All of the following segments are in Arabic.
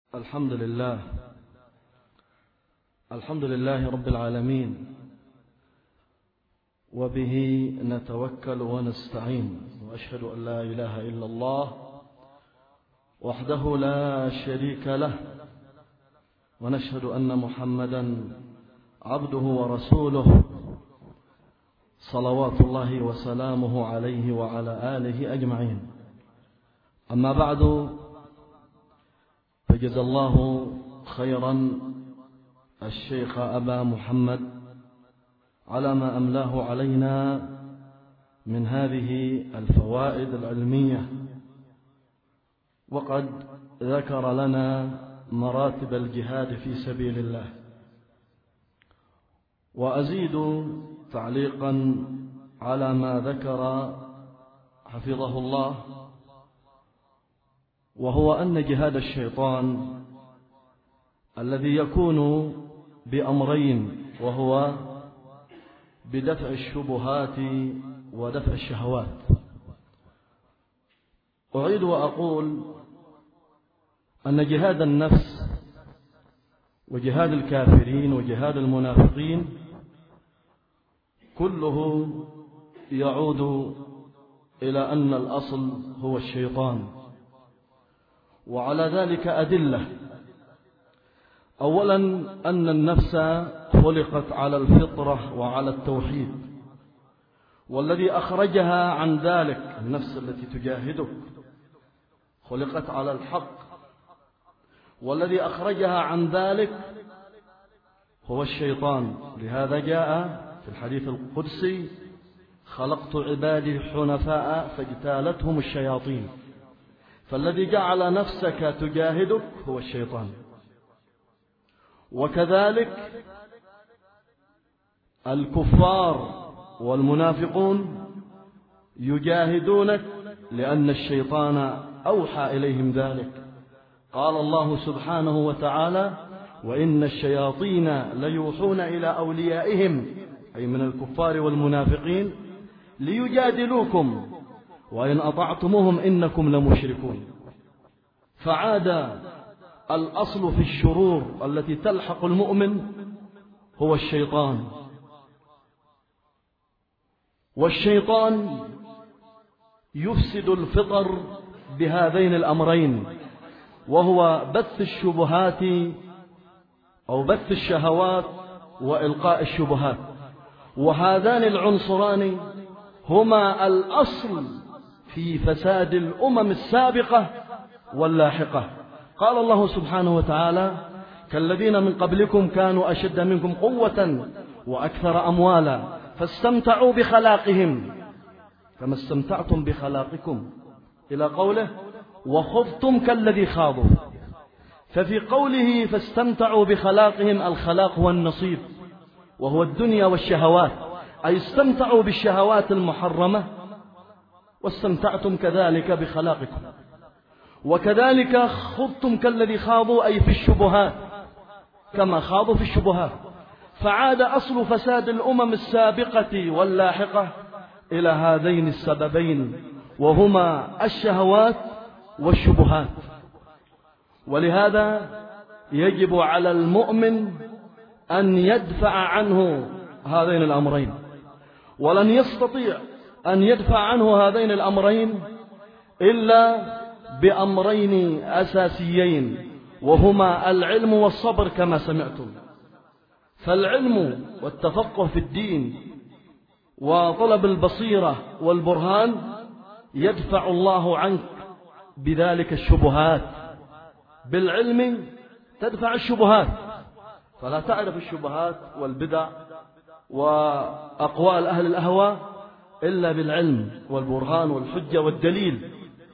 الحمد لله رب العالمين، وبه نتوكل ونستعين، وأشهد أن لا إله إلا الله وحده لا شريك له، ونشهد أن محمدا عبده ورسوله صلوات الله وسلامه عليه وعلى آله أجمعين. أما بعد، فجزا الله خيرا الشيخ أبا محمد على ما أملاه علينا من هذه الفوائد العلمية، وقد ذكر لنا مراتب الجهاد في سبيل الله. وأزيد تعليقا على ما ذكر حفظه الله، وهو أن جهاد الشيطان الذي يكون بأمرين، وهو بدفع الشبهات ودفع الشهوات. أعيد وأقول أن جهاد النفس وجهاد الكافرين وجهاد المنافقين كله يعود إلى أن الأصل هو الشيطان، وعلى ذلك أدلة. أولا، أن النفس خلقت على الفطرة وعلى التوحيد، والذي أخرجها عن ذلك النفس التي تجاهدك خلقت على الحق، والذي أخرجها عن ذلك هو الشيطان. لهذا جاء في الحديث القدسي: خلقت عبادي حنفاء فاجتالتهم الشياطين. فالذي جعل نفسك تجاهدك هو الشيطان. وكذلك الكفار والمنافقون يجاهدونك لأن الشيطان أوحى إليهم ذلك. قال الله سبحانه وتعالى: وإن الشياطين ليوحون إلى أوليائهم، أي من الكفار والمنافقين، ليجادلوكم وإن أطعتموهم إنكم لمشركون. فعاد الأصل في الشرور التي تلحق المؤمن هو الشيطان، والشيطان يفسد الفطر بهذين الأمرين، وهو بث الشبهات أو بث الشهوات وإلقاء الشبهات. وهذان العنصران هما الأصل في فساد الأمم السابقة واللاحقة. قال الله سبحانه وتعالى: كالذين من قبلكم كانوا أشد منكم قوة وأكثر أموالا فاستمتعوا بخلاقهم كما استمتعتم بخلاقكم، إلى قوله: وخضتم كالذي خاضوا. ففي قوله فاستمتعوا بخلاقهم، الخلاق هو النصيب، وهو الدنيا والشهوات، أي استمتعوا بالشهوات المحرمة واستمتعتم كذلك بخلاقكم. وكذلك خضتم كالذي خاضوا، أي في الشبهات كما خاضوا في الشبهات. فعاد أصل فساد الأمم السابقة واللاحقة إلى هذين السببين، وهما الشهوات والشبهات. ولهذا يجب على المؤمن أن يدفع عنه هذين الأمرين، ولن يستطيع أن يدفع عنه هذين الأمرين إلا بأمرين أساسيين، وهما العلم والصبر كما سمعتم. فالعلم والتفقه في الدين وطلب البصيرة والبرهان يدفع الله عنك بذلك الشبهات. بالعلم تدفع الشبهات، فلا تعرف الشبهات والبدع وأقوال أهل الأهواء إلا بالعلم والبرهان والحجة والدليل.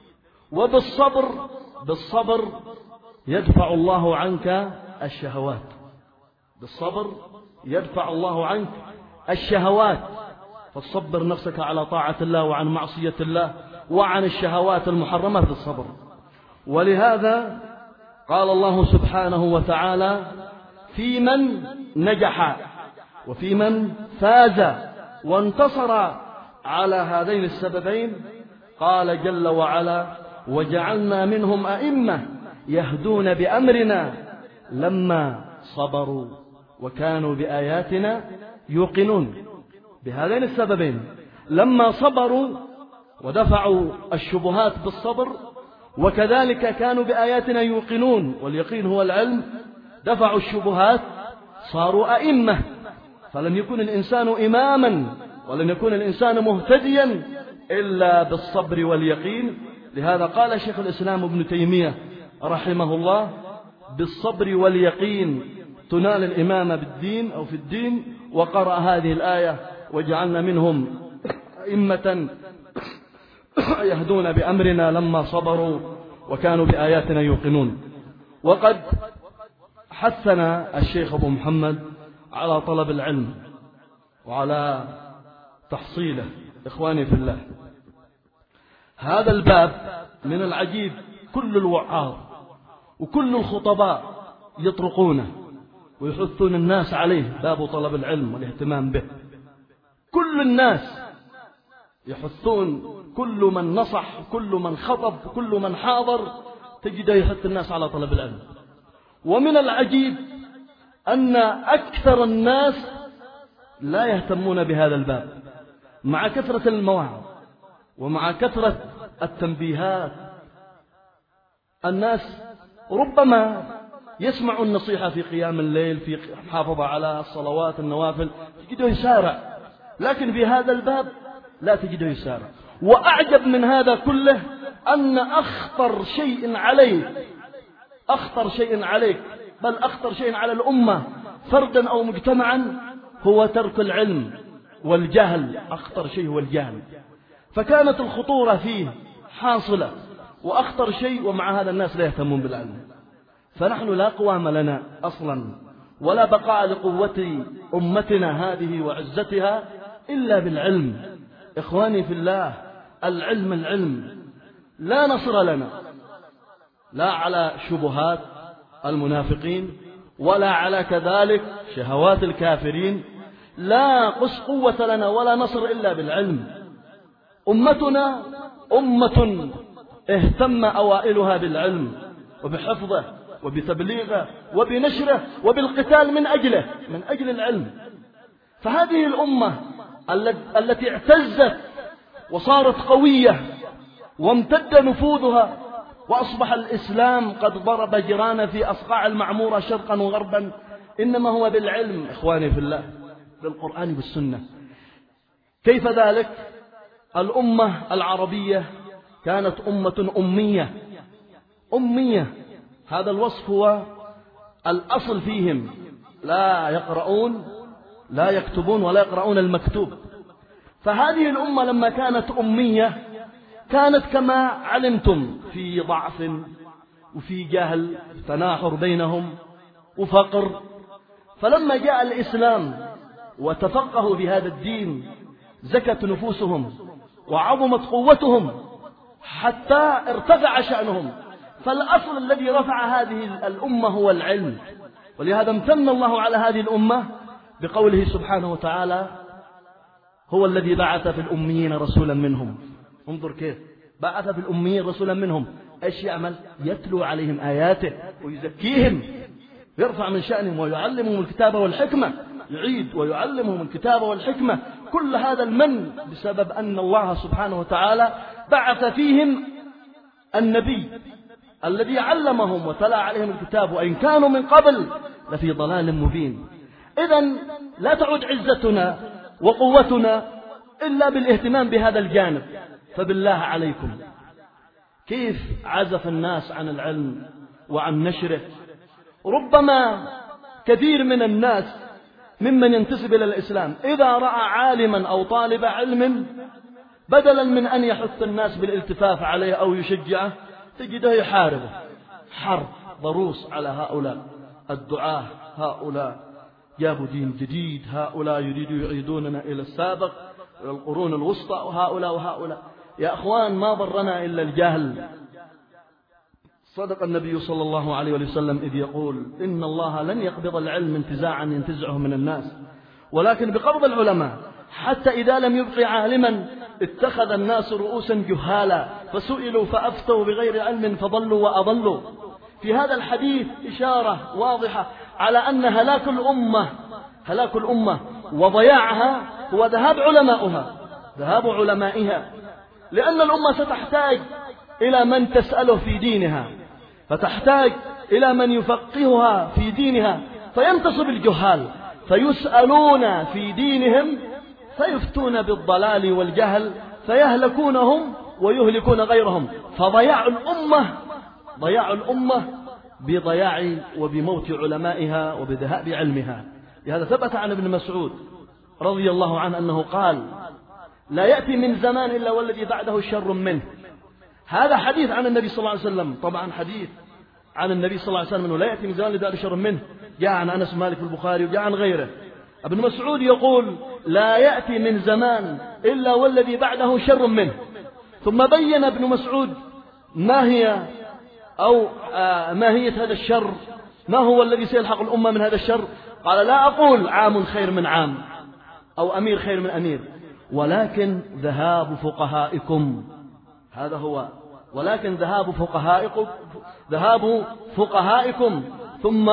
بالصبر يدفع الله عنك الشهوات. بالصبر يدفع الله عنك الشهوات، فتصبر نفسك على طاعة الله وعن معصية الله وعن الشهوات المحرمة في الصبر. ولهذا قال الله سبحانه وتعالى: في من نجح وفي من فاز وانتصر على هذين السببين، قال جل وعلا: وجعلنا منهم أئمة يهدون بأمرنا لما صبروا وكانوا بآياتنا يوقنون. بهذين السببين، لما صبروا ودفعوا الشبهات بالصبر، وكذلك كانوا بآياتنا يوقنون، واليقين هو العلم، دفعوا الشبهات صاروا أئمة. فلم يكن الإنسان إماما ولم يكن الإنسان مهتديا إلا بالصبر واليقين. لهذا قال شيخ الإسلام ابن تيمية رحمه الله: بالصبر واليقين تنال الإمامة بالدين أو في الدين. وقرأ هذه الآية: وجعلنا منهم أئمة يهدون بأمرنا لما صبروا وكانوا بآياتنا يوقنون. وقد حثنا الشيخ أبو محمد على طلب العلم وعلى تحصيله. إخواني في الله، هذا الباب من العجيب كل الوعاظ وكل الخطباء يطرقونه ويحثون الناس عليه، باب طلب العلم والاهتمام به. كل الناس يحثون، كل من نصح، كل من خطب، كل من حاضر تجده يحث الناس على طلب العلم. ومن العجيب أن أكثر الناس لا يهتمون بهذا الباب، مع كثرة المواعظ ومع كثرة التنبيهات. الناس ربما يسمع النصيحة في قيام الليل، في محافظة على الصلوات النوافل، تجده يسارع، لكن في هذا الباب لا تجده يسارع. وأعجب من هذا كله أن أخطر شيء عليك، بل أخطر شيء على الأمة فردا أو مجتمعا، هو ترك العلم والجهل. أخطر شيء هو الجهل، فكانت الخطورة فيه حاصلة، وأخطر شيء، ومع هذا الناس لا يهتمون بالعلم. فنحن لا قوام لنا أصلا ولا بقاء لقوة أمتنا هذه وعزتها إلا بالعلم. إخواني في الله، العلم لا نصر لنا لا على شبهات المنافقين ولا على كذلك شهوات الكافرين، لا قوة لنا ولا نصر إلا بالعلم. أمتنا أمة اهتم أوائلها بالعلم وبحفظه وبتبليغه وبنشره وبالقتال من أجل العلم. فهذه الأمة التي اعتزت وصارت قوية وامتد نفوذها وأصبح الإسلام قد ضرب جيران في أصقاع المعمورة شرقا وغربا، إنما هو بالعلم. إخواني في الله، بالقرآن والسنة. كيف ذلك؟ الأمة العربية كانت أمة أمية. هذا الوصف هو الأصل فيهم، لا يقرؤون لا يكتبون ولا يقرؤون المكتوب. فهذه الأمة لما كانت أمية كانت كما علمتم في ضعف وفي جهل، تناحر بينهم وفقر. فلما جاء الإسلام وتفقهوا بهذا الدين زكت نفوسهم وعظمت قوتهم حتى ارتفع شأنهم. فالأصل الذي رفع هذه الأمة هو العلم. ولهذا امتن الله على هذه الأمة بقوله سبحانه وتعالى: هو الذي بعث في الأميين رسولا منهم. انظر كيف بعث في الأميين رسولا منهم. ايش يعمل؟ يتلو عليهم آياته ويزكيهم، يرفع من شأنهم ويعلمهم الكتاب والحكمة، يعيد ويعلمهم الكتاب والحكمة. كل هذا المن بسبب أن الله سبحانه وتعالى بعث فيهم النبي الذي علمهم وتلا عليهم الكتاب، وإن كانوا من قبل لفي ضلال مبين. إذن لا تعود عزتنا وقوتنا إلا بالاهتمام بهذا الجانب. فبالله عليكم، كيف عزف الناس عن العلم وعن نشره؟ ربما كثير من الناس ممن ينتسب إلى الإسلام إذا رأى عالما أو طالب علم، بدلا من أن يحث الناس بالالتفاف عليه أو يشجعه، تجده يحاربه حرب ضروس على هؤلاء الدعاة. هؤلاء جابوا دين جديد، هؤلاء يريدوا يعيدوننا إلى السابق، إلى القرون الوسطى، وهؤلاء. يا أخوان، ما ضرنا إلا الجهل. صدق النبي صلى الله عليه وسلم إذ يقول: إن الله لن يقبض العلم انتزاعا ينتزعه من الناس، ولكن بقبض العلماء، حتى إذا لم يبق عالما اتخذ الناس رؤوسا جهالا فسئلوا فأفتوا بغير علم فضلوا وأضلوا. في هذا الحديث إشارة واضحة على أن هلاك الأمة وضياعها هو ذهاب علمائها، لأن الأمة ستحتاج إلى من تسأله في دينها، فتحتاج إلى من يفقهها في دينها، فينتصب الجهال فيسألون في دينهم فيفتون بالضلال والجهل فيهلكونهم ويهلكون غيرهم. فضياع الأمة بضياع وبموت علمائها وبذهاب علمها. لهذا ثبت عن ابن مسعود رضي الله عنه أنه قال: لا يأتي من زمان إلا والذي بعده شر منه. هذا حديث عن النبي صلى الله عليه وسلم، طبعا حديث عن النبي صلى الله عليه وسلم أنه لا يأتي من زمان الذي بعده شر منه، جاء عن أنس مالك في البخاري وجاء عن غيره. ابن مسعود يقول: لا يأتي من زمان إلا والذي بعده شر منه. ثم بين ابن مسعود ما هي ماهية هذا الشر، ما هو الذي سيلحق الأمة من هذا الشر. قال: لا أقول عام خير من عام أو أمير خير من أمير، ولكن ذهاب فقهائكم. هذا هو، ولكن ذهاب فقهائكم ثم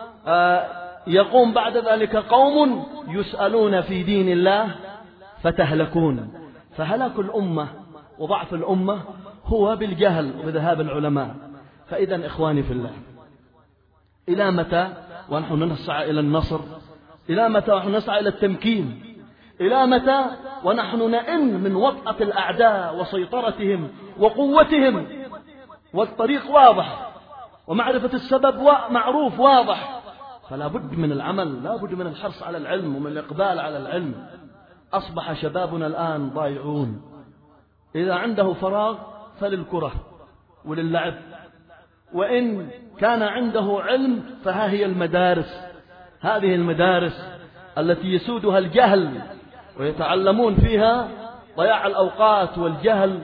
يقوم بعد ذلك قوم يسألون في دين الله فتهلكون. فهلاك الأمة وضعف الأمة هو بالجهل وذهاب العلماء. فإذا إخواني في الله، إلى متى ونحن نسعى إلى النصر؟ إلى متى ونحن نسعى إلى التمكين؟ إلى متى ونحن نئن من وطأة الأعداء وسيطرتهم وقوتهم؟ والطريق واضح ومعرفة السبب معروف واضح، فلا بد من العمل، لا بد من الحرص على العلم ومن الإقبال على العلم. أصبح شبابنا الآن ضائعون، إذا عنده فراغ فللكرة وللعب، وإن كان عنده علم فها هي المدارس، هذه المدارس التي يسودها الجهل ويتعلمون فيها ضياع الأوقات والجهل،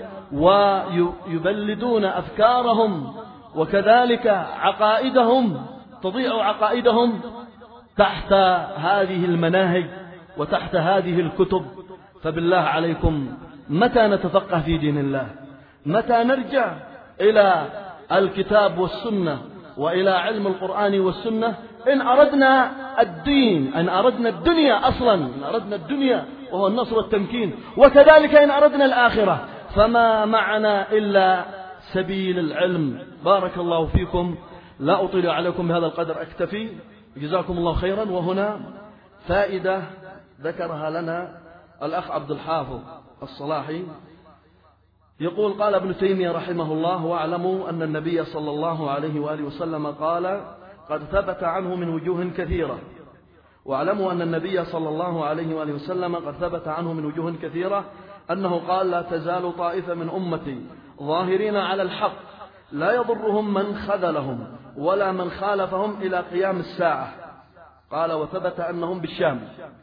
ويبلدون أفكارهم وكذلك عقائدهم، تضيع عقائدهم تحت هذه المناهج وتحت هذه الكتب. فبالله عليكم، متى نتفقه في دين الله؟ متى نرجع إلى الكتاب والسنة وإلى علم القرآن والسنة؟ إن أردنا الدين، إن أردنا الدنيا أصلا، إن أردنا الدنيا وهو النصر والتمكين، وكذلك إن أردنا الآخرة، فما معنا إلا سبيل العلم. بارك الله فيكم، لا أطيل عليكم بهذا القدر، أكتفي، جزاكم الله خيرا. وهنا فائدة ذكرها لنا الأخ عبد الحافظ الصلاحي، يقول: قال ابن تيمية رحمه الله: واعلموا أن النبي صلى الله عليه وآله وسلم قال: قد ثبت عنه من وجوه كثيرة. واعلموا أن النبي صلى الله عليه وآله وسلم قد ثبت عنه من وجوه كثيرة أنه قال: لا تزال طائفة من أمتي ظاهرين على الحق لا يضرهم من خذلهم ولا من خالفهم إلى قيام الساعة. قال: وثبت أنهم بالشام.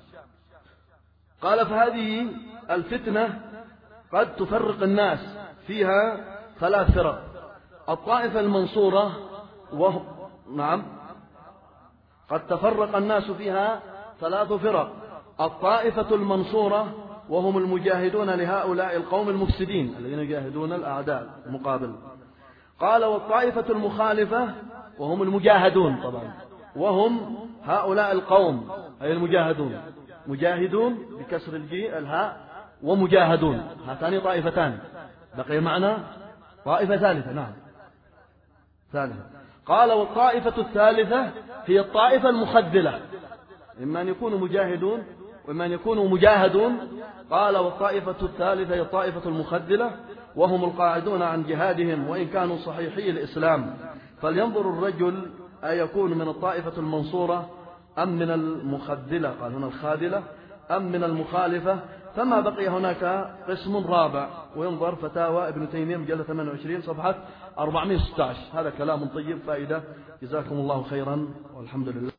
قال: فهذه الفتنة قد تفرق الناس فيها 3 فرق: الطائفة المنصورة قد تفرق الناس فيها 3 فرق: الطائفة المنصورة وهم المجاهدون لهؤلاء القوم المفسدين الذين يجاهدون الأعداء المقابل. قال: والطائفة المخالفة وهم المجاهدون، طبعا وهم هؤلاء القوم أي المجاهدون، مجاهدون بكسر الهاء ومجاهدون، هاتان طائفتان. بقي معنا طائفة ثالثة، ثالثة. قال: والطائفة الثالثة هي الطائفة المخذلة، إما أن يكونوا مجاهدون وإما أن يكونوا مجاهدون. قال: والطائفة الثالثة هي الطائفة المخذلة وهم القاعدون عن جهادهم وإن كانوا صحيحي الإسلام. فلينظر الرجل أيكون من الطائفة المنصورة أم من المخذلة، قال هنا الخاذلة، أم من المخالفة. فما بقي هناك قسم رابع، وينظر فتاوى ابن تيمية مجلد 28 صفحة 416. هذا كلام طيب، فائدة، جزاكم الله خيرا والحمد لله.